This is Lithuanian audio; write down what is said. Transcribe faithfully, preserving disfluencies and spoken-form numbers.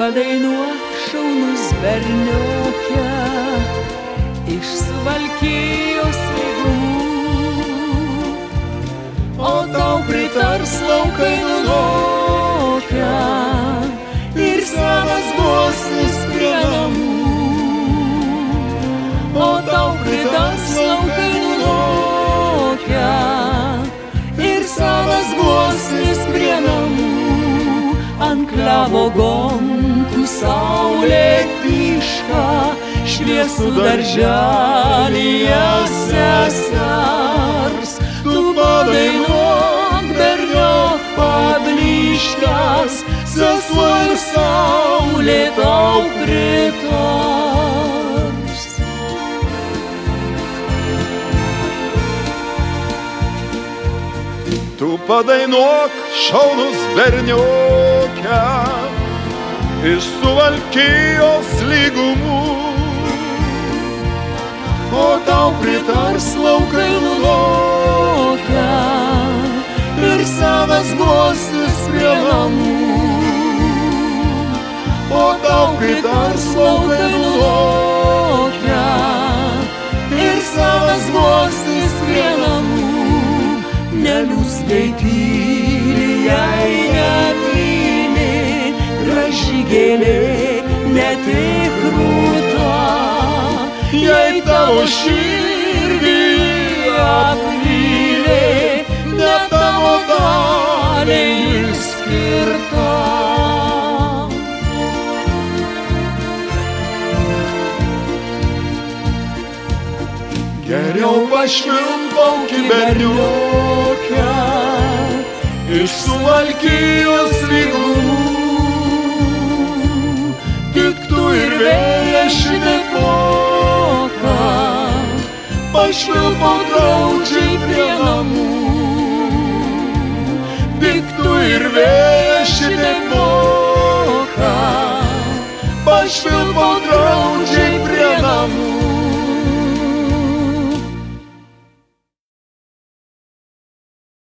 padainuok šaunus bernioke iš Suvalkijos lygumų, o tau pritars laukai nunokę ir senas gluosnis prie namų, o tau pritars laukai nunokę ir senas gluosnis prie namų. Ant klevo gontų saulė tyška, šviesų darželyje sesers. Tu padainuok berniok pablyškęs, sesuo ir saulė tau pritars. Tu padainuok šaunus bernioke iš Suvalkijos lygumų, o tau pritars laukai nunokę ir senas gluosnis prie namų, o tau pritars laukai nunokę ir senas gluosnis prie namų. Neliūskai tyli, jei neplyni, graži gėlė, ne tik rūta, jei tavo širdį apvylė, ne tavo daliai skirta. geriau pašvilpauk į berniokę iš Suvalkijos lygumų, tik tu ir vėjas šitaip moka, pašvilpauk graudžiai prie namų. Tik tu ir vėjas šitaip moka, pašvilpauk graudžiai